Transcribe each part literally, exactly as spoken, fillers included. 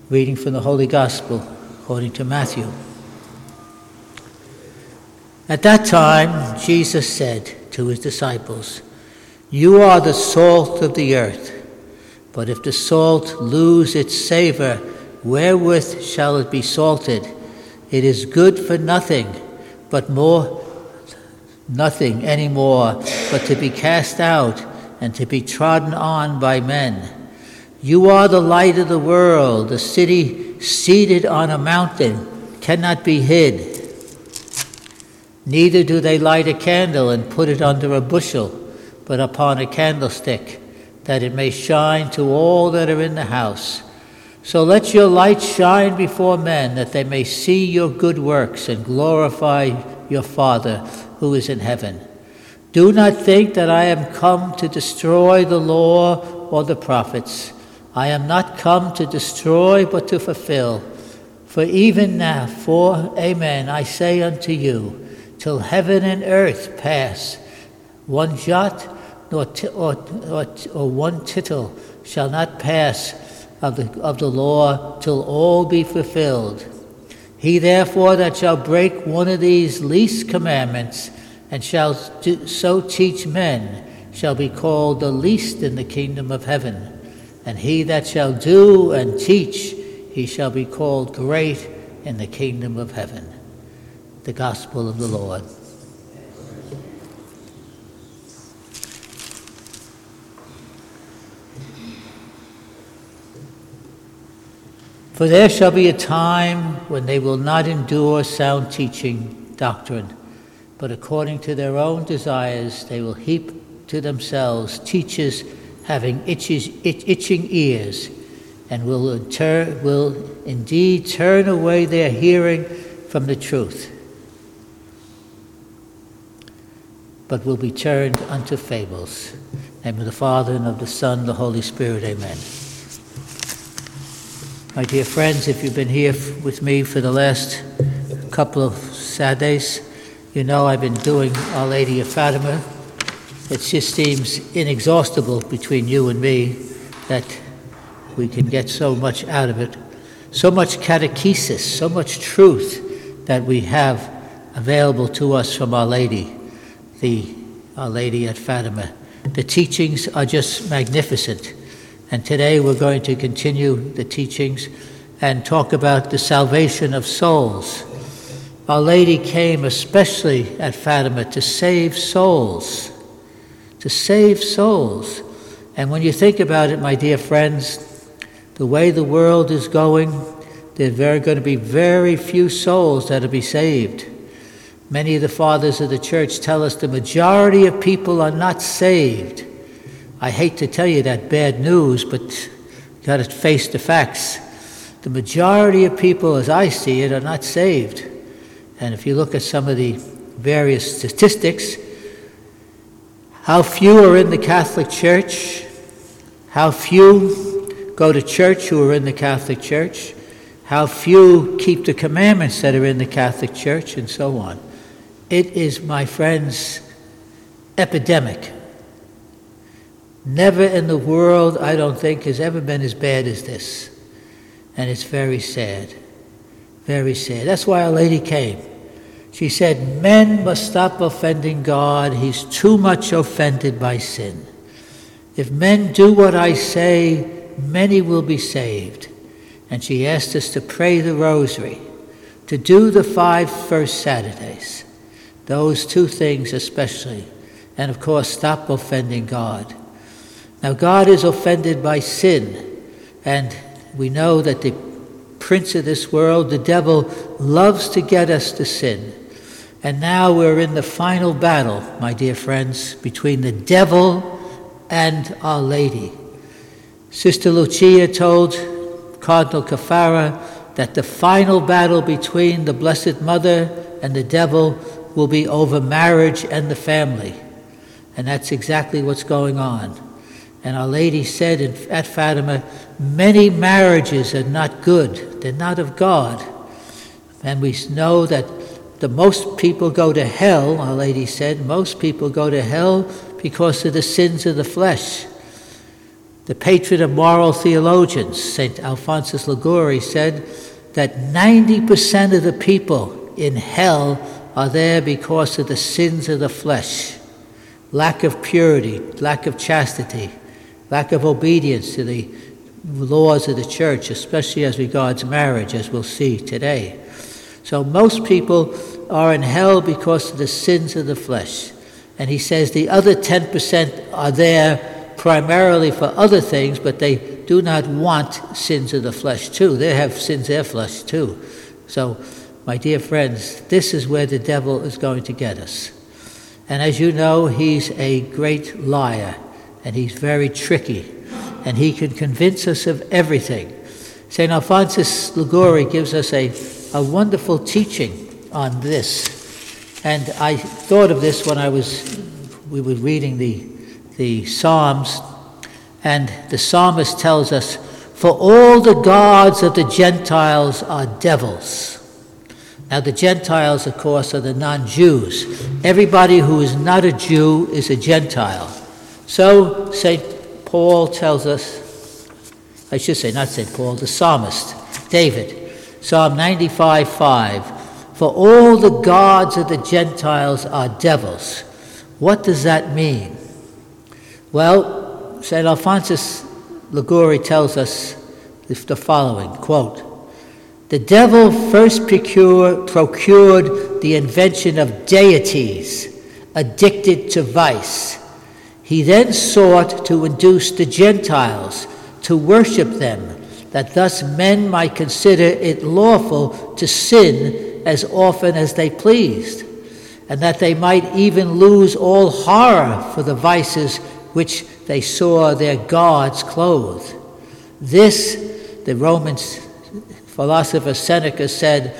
Reading from the Holy Gospel according to Matthew. At that time, Jesus said to his disciples, "You are the salt of the earth, but if the salt lose its savor, wherewith shall it be salted? It is good for nothing, but more nothing any more, but to be cast out and to be trodden on by men. You are the light of the world. The city seated on a mountain cannot be hid. Neither do they light a candle and put it under a bushel, but upon a candlestick, that it may shine to all that are in the house. So let your light shine before men, that they may see your good works and glorify your Father who is in heaven. Do not think that I am come to destroy the law or the prophets. I am not come to destroy, but to fulfill. For even now, for, amen, I say unto you, till heaven and earth pass, one jot nor t- or, or, or one tittle shall not pass of the, of the law till all be fulfilled. He therefore that shall break one of these least commandments and shall do, so teach men shall be called the least in the kingdom of heaven. And he that shall do and teach, he shall be called great in the kingdom of heaven." The Gospel of the Lord. For there shall be a time when they will not endure sound teaching, doctrine, but according to their own desires they will heap to themselves teachers having itches, itch, itching ears, and will, inter, will indeed turn away their hearing from the truth, but will be turned unto fables. In the name of the Father, and of the Son, and the Holy Spirit, amen. My dear friends, if you've been here with me for the last couple of Saturdays, you know I've been doing Our Lady of Fatima. It just seems inexhaustible between you and me that we can get so much out of it, so much catechesis, so much truth that we have available to us from Our Lady, the Our Lady at Fatima. The teachings are just magnificent. And today we're going to continue the teachings and talk about the salvation of souls. Our Lady came especially at Fatima to save souls. To save souls. And when you think about it, my dear friends, the way the world is going, there are going to be very few souls that will be saved. Many of the fathers of the church tell us the majority of people are not saved. I hate to tell you that bad news, but you've got to face the facts. The majority of people, as I see it, are not saved. And if you look at some of the various statistics, how few are in the Catholic Church, how few go to church who are in the Catholic Church, how few keep the commandments that are in the Catholic Church, and so on. It is, my friends, epidemic. Never in the world, I don't think, has ever been as bad as this. And it's very sad. Very sad. That's why Our Lady came. She said, men must stop offending God. He's too much offended by sin. If men do what I say, many will be saved. And she asked us to pray the rosary, to do the five first Saturdays. Those two things especially. And of course, stop offending God. Now, God is offended by sin. And we know that the prince of this world, the devil, loves to get us to sin. And now we're in the final battle, my dear friends, between the devil and Our Lady. Sister Lucia told Cardinal Caffarra that the final battle between the Blessed Mother and the devil will be over marriage and the family. And that's exactly what's going on. And Our Lady said in, at Fatima, many marriages are not good. They're not of God. And we know that the most people go to hell, Our Lady said, most people go to hell because of the sins of the flesh. The patron of moral theologians, Saint Alphonsus Liguori, said that ninety percent of the people in hell are there because of the sins of the flesh, lack of purity, lack of chastity, lack of obedience to the laws of the church, especially as regards marriage, as we'll see today. So most people are in hell because of the sins of the flesh. And he says the other ten percent are there primarily for other things, but they do not want sins of the flesh too. They have sins of their flesh too. So, my dear friends, this is where the devil is going to get us. And as you know, he's a great liar, and he's very tricky, and he can convince us of everything. Saint Alphonsus Liguori gives us a, a wonderful teaching on this. And I thought of this when I was, we were reading the, the Psalms, and the psalmist tells us, "For all the gods of the Gentiles are devils." Now the Gentiles, of course, are the non-Jews. Everybody who is not a Jew is a Gentile. So Saint Paul tells us, I should say not Saint Paul, the psalmist, David, Psalm ninety-five five, "For all the gods of the Gentiles are devils." What does that mean? Well, Saint Alphonsus Liguori tells us the following, quote, "The devil first procure, procured the invention of deities addicted to vice. He then sought to induce the Gentiles to worship them, that thus men might consider it lawful to sin as often as they pleased, and that they might even lose all horror for the vices which they saw their gods clothed. This," the Roman philosopher Seneca said,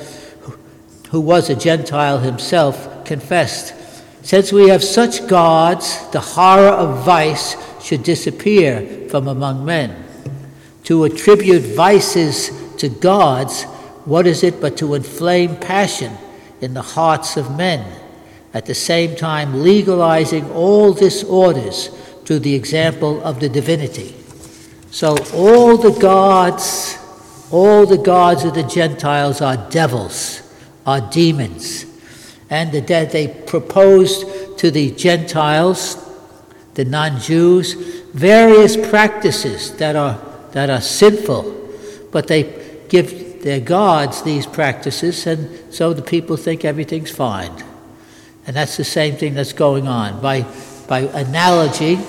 who was a Gentile himself, confessed, "Since we have such gods, the horror of vice should disappear from among men. To attribute vices to gods, what is it but to inflame passion in the hearts of men, at the same time legalizing all disorders through the example of the divinity?" So all the gods, all the gods of the Gentiles are devils, are demons. And the de- they proposed to the Gentiles, the non-Jews, various practices that are that are sinful, but they give their gods these practices, and so the people think everything's fine. And that's the same thing that's going on. By, by analogy,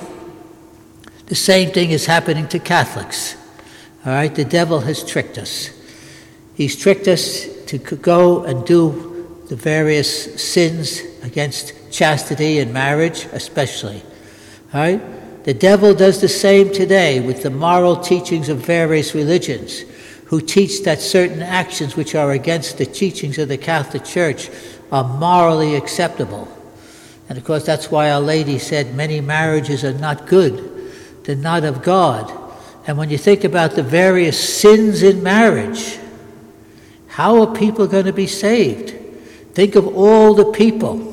the same thing is happening to Catholics. All right, the devil has tricked us. He's tricked us to go and do the various sins against chastity and marriage, especially. All right? The devil does the same today with the moral teachings of various religions, who teach that certain actions which are against the teachings of the Catholic Church are morally acceptable. And of course, that's why Our Lady said many marriages are not good. They're not of God. And when you think about the various sins in marriage, how are people going to be saved? Think of all the people.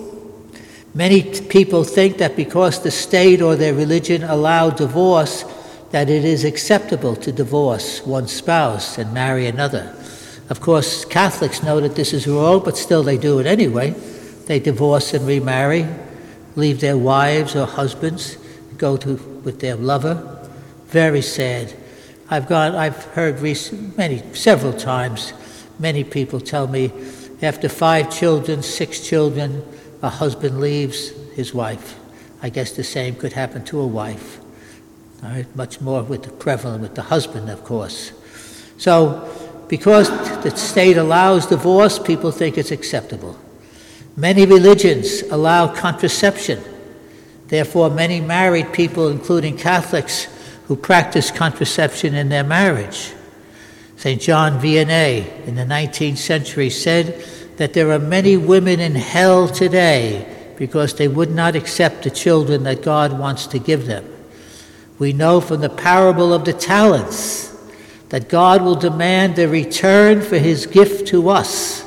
Many t- people think that because the state or their religion allow divorce, that it is acceptable to divorce one spouse and marry another. Of course, Catholics know that this is wrong, but still they do it anyway. They divorce and remarry, leave their wives or husbands, go to with their lover. Very sad. I've gone. I've heard recent, many, several times, many people tell me, after five children, six children, a husband leaves his wife. I guess the same could happen to a wife. All right, much more with the prevalent with the husband, of course. So, because the state allows divorce, people think it's acceptable. Many religions allow contraception. Therefore, many married people, including Catholics, who practice contraception in their marriage. Saint John Vianney in the nineteenth century said that there are many women in hell today because they would not accept the children that God wants to give them. We know from the parable of the talents that God will demand the return for his gift to us.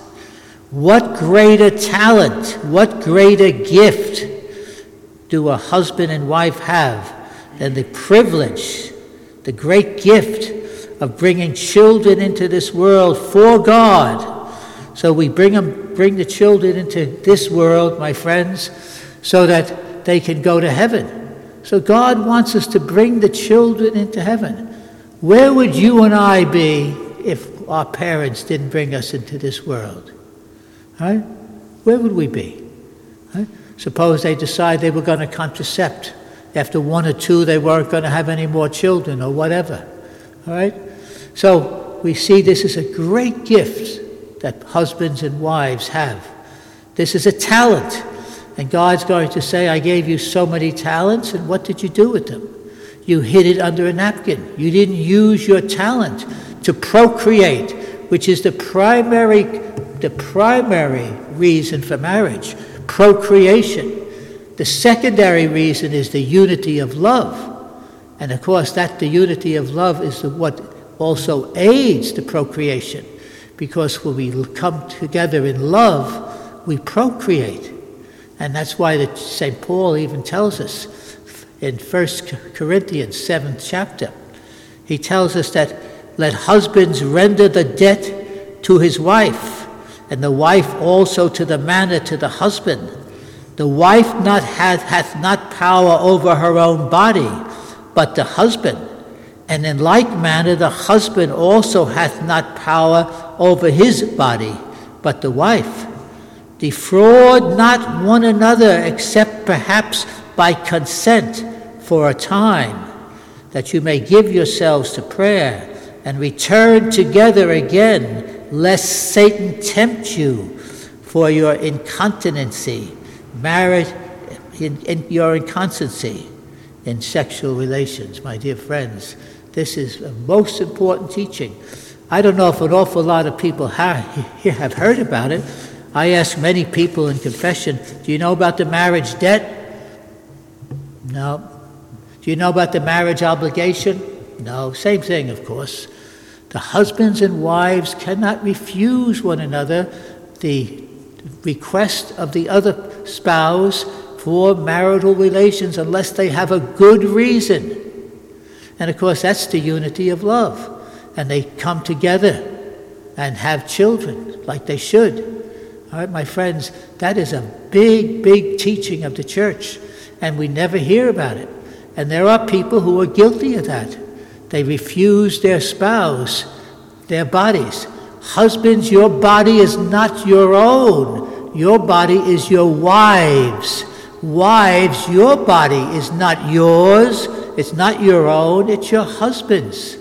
What greater talent, what greater gift do a husband and wife have than the privilege the great gift of bringing children into this world for God. So we bring them, bring the children into this world, my friends, so that they can go to heaven. So God wants us to bring the children into heaven. Where would you and I be if our parents didn't bring us into this world? Right? Where would we be? Right? Suppose they decide they were going to contracept. After one or two, they weren't going to have any more children or whatever. All right? So we see this is a great gift that husbands and wives have. This is a talent. And God's going to say, I gave you so many talents, and what did you do with them? You hid it under a napkin. You didn't use your talent to procreate, which is the primary, the primary reason for marriage, procreation. The secondary reason is the unity of love. And of course, that the unity of love is the, what also aids the procreation. Because when we come together in love, we procreate. And that's why the, Saint Paul even tells us in First Corinthians, seventh chapter, he tells us that let husbands render the debt to his wife, and the wife also to the manner to the husband. The wife not hath, hath not power over her own body, but the husband. And in like manner the husband also hath not power over his body, but the wife. Defraud not one another, except perhaps by consent for a time, that you may give yourselves to prayer, and return together again, lest Satan tempt you for your incontinency, married in, in your inconstancy in sexual relations. My dear friends, this is a most important teaching. I don't know if an awful lot of people have, have heard about it. I ask many people in confession, do you know about the marriage debt? No. Do you know about the marriage obligation? No. Same thing, of course. The husbands and wives cannot refuse one another the request of the other spouse for marital relations unless they have a good reason. And of course, that's the unity of love. And they come together and have children like they should. All right, my friends, that is a big, big teaching of the church, and we never hear about it. And there are people who are guilty of that. They refuse their spouse, their bodies. Husbands, your body is not your own. Your body is your wife's. Wives, your body is not yours. It's not your own. It's your husband's.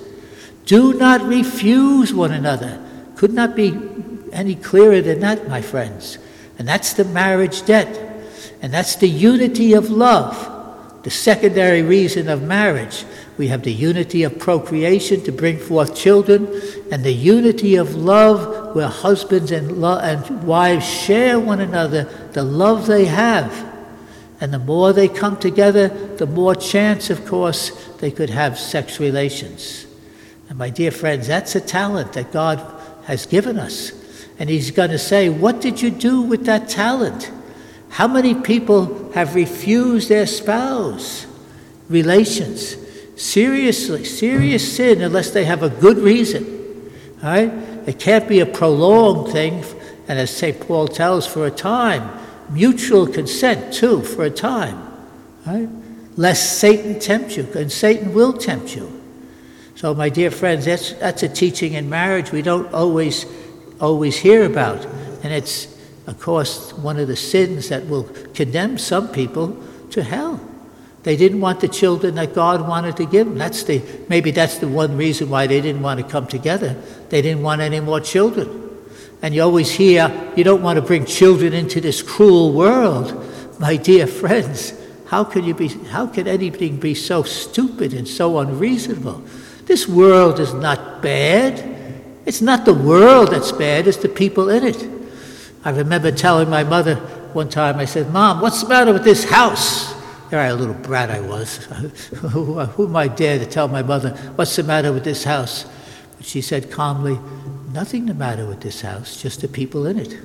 Do not refuse one another. Could not be any clearer than that, my friends. And that's the marriage debt. And that's the unity of love, the secondary reason of marriage. We have the unity of procreation to bring forth children, and the unity of love where husbands and, lo- and wives share one another the love they have. And the more they come together, the more chance, of course, they could have sex relations. And my dear friends, that's a talent that God has given us. And he's going to say, what did you do with that talent? How many people have refused their spouse relations? Seriously, serious sin unless they have a good reason. All right? It can't be a prolonged thing, and as Saint Paul tells, for a time. Mutual consent, too, for a time. All right? Lest Satan tempt you, and Satan will tempt you. So, my dear friends, that's, that's a teaching in marriage we don't always always hear about. And it's, of course, one of the sins that will condemn some people to hell. They didn't want the children that God wanted to give them. That's the, maybe that's the one reason why they didn't want to come together. They didn't want any more children. And you always hear, you don't want to bring children into this cruel world. My dear friends, how can you be, how can anything be so stupid and so unreasonable? This world is not bad. It's not the world that's bad, it's the people in it. I remember telling my mother one time, I said, Mom, what's the matter with this house? There, a little brat I was. who, who am I dare to tell my mother, what's the matter with this house? But she said calmly, nothing the matter with this house, just the people in it.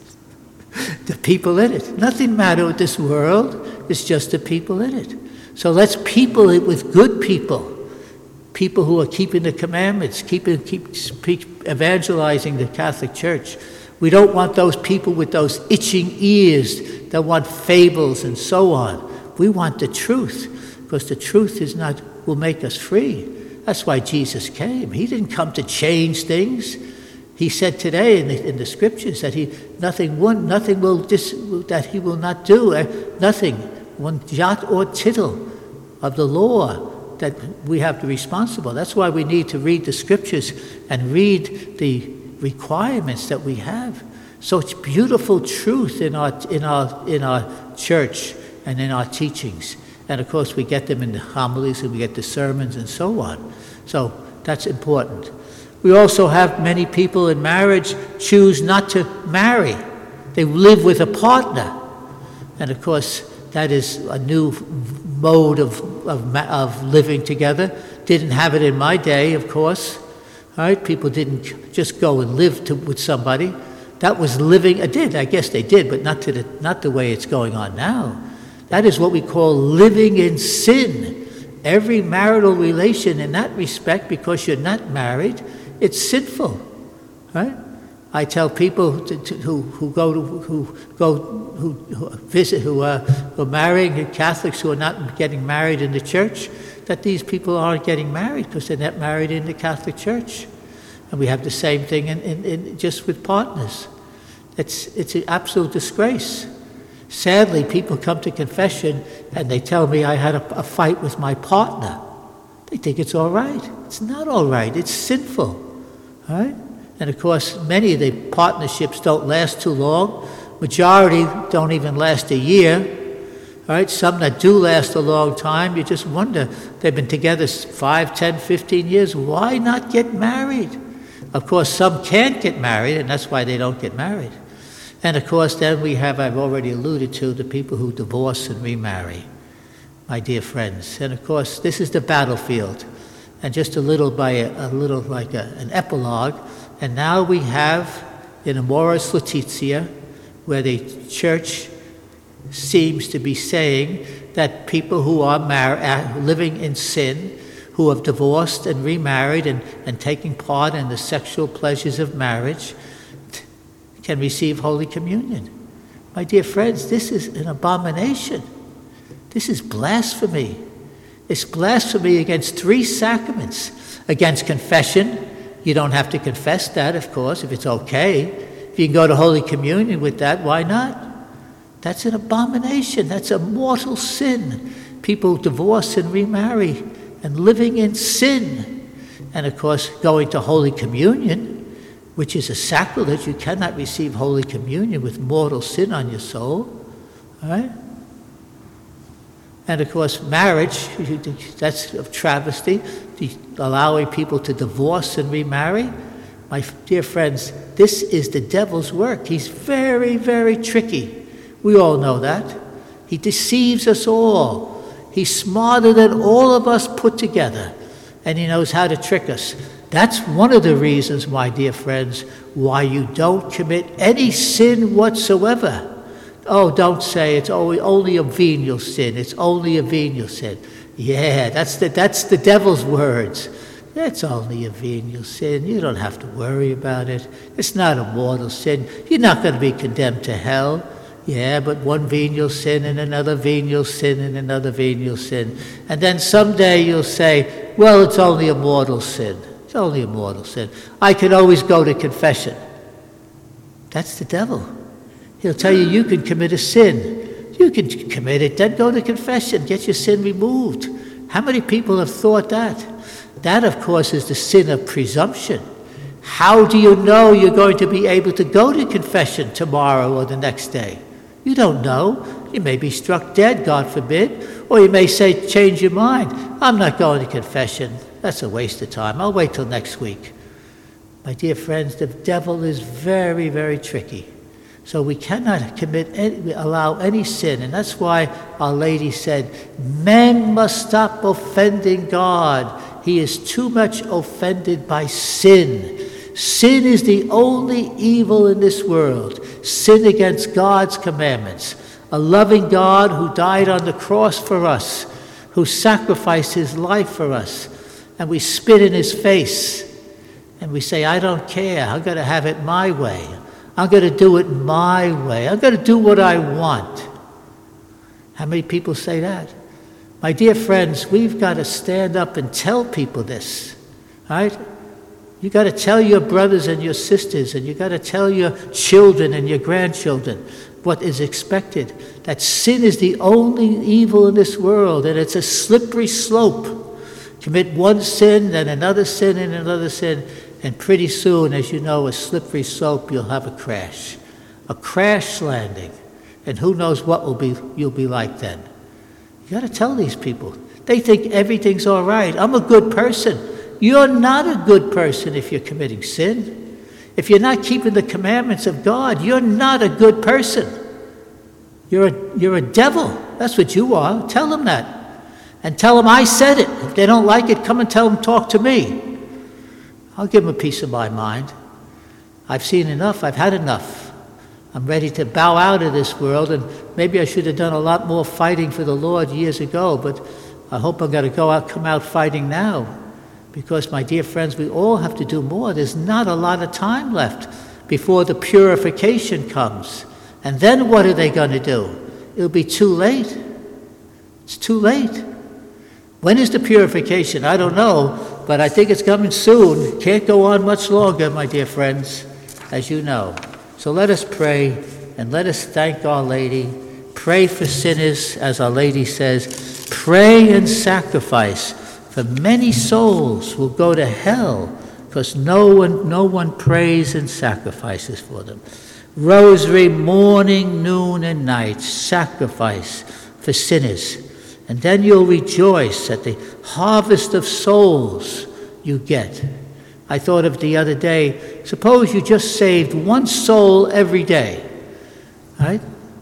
The people in it. Nothing the matter with this world, it's just the people in it. So let's people it with good people. people who are keeping the commandments, keeping, keep, keep evangelizing the Catholic Church. We don't want those people with those itching ears that want fables and so on. We want the truth, because the truth is not will make us free. That's why Jesus came. He didn't come to change things. He said today in the, in the scriptures that he nothing one nothing will dis, that he will not do uh, nothing one jot or tittle of the law that we have to be responsible. That's why we need to read the scriptures and read the requirements that we have. So it's beautiful truth in our in our in our church and in our teachings. And of course we get them in the homilies and we get the sermons and so on. So that's important. We also have many people in marriage choose not to marry. They live with a partner. And of course that is a new mode of of, of living together. Didn't have it in my day, of course. All right, people didn't just go and live to, with somebody. That was living. I did, I guess they did, but not to the not the way it's going on now. That is what we call living in sin. Every marital relation in that respect, because you're not married, it's sinful, right? I tell people to, to, who who go to who go who, who visit who are who are marrying Catholics who are not getting married in the church, that these people aren't getting married because they're not married in the Catholic Church. And we have the same thing in, in, in just with partners. It's it's an absolute disgrace. Sadly, people come to confession and they tell me I had a, a fight with my partner. They think it's all right. It's not all right. It's sinful, right? And of course, many of the partnerships don't last too long. Majority don't even last a year. Right? Some that do last a long time, you just wonder, they've been together five, ten, fifteen years. Why not get married? Of course, some can't get married, and that's why they don't get married. And of course, then we have, I've already alluded to, the people who divorce and remarry, my dear friends. And of course, this is the battlefield. And just a little by a, a little like a, an epilogue. And now we have in Amoris Laetitia, where the church seems to be saying that people who are mar- living in sin, who have divorced and remarried and, and taking part in the sexual pleasures of marriage, can receive Holy Communion. My dear friends, this is an abomination. This is blasphemy. It's blasphemy against three sacraments. Against confession. You don't have to confess that, of course, if it's okay. If you can go to Holy Communion with that, why not? That's an abomination. That's a mortal sin. People divorce and remarry and living in sin. And of course, going to Holy Communion, which is a sacrilege. You cannot receive Holy Communion with mortal sin on your soul. All right? And of course, marriage, that's a travesty, allowing people to divorce and remarry. My dear friends, this is the devil's work. He's very, very tricky. We all know that. He deceives us all. He's smarter than all of us put together, and he knows how to trick us. That's one of the reasons, my dear friends, why you don't commit any sin whatsoever. Oh, don't say it's only, only a venial sin. It's only a venial sin. Yeah, that's the, that's the devil's words. It's only a venial sin. You don't have to worry about it. It's not a mortal sin. You're not going to be condemned to hell. Yeah, but one venial sin and another venial sin and another venial sin. And then someday you'll say, well, it's only a mortal sin. It's only a mortal sin. I can always go to confession. That's the devil. He'll tell you you can commit a sin. You can commit it, then go to confession, get your sin removed. How many people have thought that? That, of course, is the sin of presumption. How do you know you're going to be able to go to confession tomorrow or the next day? You don't know. You may be struck dead, God forbid. Or you may say, change your mind. I'm not going to confession. That's a waste of time. I'll wait till next week. My dear friends, the devil is very, very tricky. So we cannot commit, any, allow any sin. And that's why Our Lady said, men must stop offending God. He is too much offended by sin. Sin is the only evil in this world. Sin against God's commandments. A loving God who died on the cross for us, who sacrificed his life for us. and we spit in his face, and we say, I don't care, I'm going to have it my way. I'm going to do it my way. I'm going to do what I want. How many people say that? My dear friends, we've got to stand up and tell people this, right? You got to tell your brothers and your sisters, and you got to tell your children and your grandchildren what is expected. That sin is the only evil in this world, and it's a slippery slope. Commit one sin, then another sin, and another sin, and pretty soon, as you know, a slippery slope, you'll have a crash. A crash landing. And who knows what will be you'll be like then. You got to tell these people. They think everything's all right. I'm a good person. You're not a good person if you're committing sin. If you're not keeping the commandments of God, you're not a good person. You're a, you're a devil. That's what you are. Tell them that. And tell them I said it. If they don't like it, come and tell them, talk to me. I'll give them a piece of my mind. I've seen enough. I've had enough. I'm ready to bow out of this world, and maybe I should have done a lot more fighting for the Lord years ago, but I hope I'm going to go out, come out fighting now. Because, my dear friends, we all have to do more. There's not a lot of time left before the purification comes. And then what are they going to do? It'll be too late. It's too late. When is the purification? I don't know, but I think it's coming soon. Can't go on much longer, my dear friends, as you know. So let us pray, and let us thank Our Lady. Pray for sinners, as Our Lady says. Pray and sacrifice, for many souls will go to hell because no one, no one prays and sacrifices for them. Rosary, morning, noon, and night, sacrifice for sinners. And then you'll rejoice at the harvest of souls you get. I thought of the other day, suppose you just saved one soul every day, right?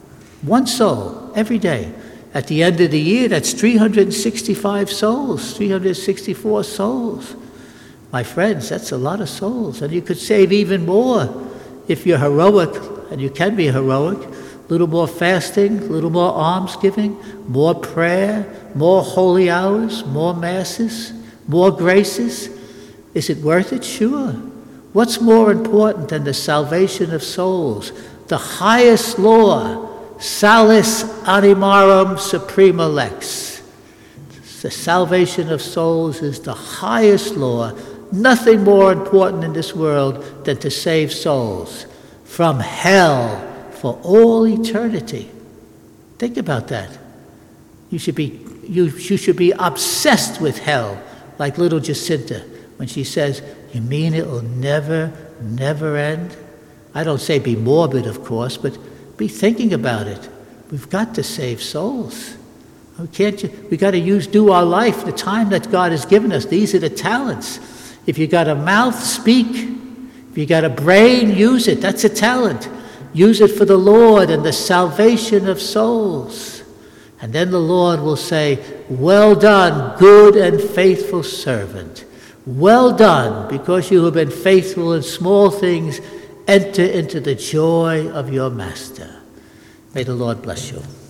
One soul every day. At the end of the year, that's three hundred sixty-five souls, three hundred sixty-four souls. My friends, that's a lot of souls. And you could save even more if you're heroic, and you can be heroic. A little more fasting, a little more almsgiving, more prayer, more holy hours, more masses, more graces. Is it worth it? Sure. What's more important than the salvation of souls? The highest law, Salus Animarum Suprema Lex. The salvation of souls is the highest law. Nothing more important in this world than to save souls from hell for all eternity. Think about that. You should be, you, you should be obsessed with hell, like little Jacinta, when she says, you mean it will never, never end? I don't say be morbid, of course, but be thinking about it. We've got to save souls. We can't, we got to use, do our life, the time that God has given us. These are the talents. If you got a mouth, speak. If you got a brain, use it. That's a talent. Use it for the Lord and the salvation of souls. And then the Lord will say, well done, good and faithful servant. Well done, because you have been faithful in small things, enter into the joy of your master. May the Lord bless you.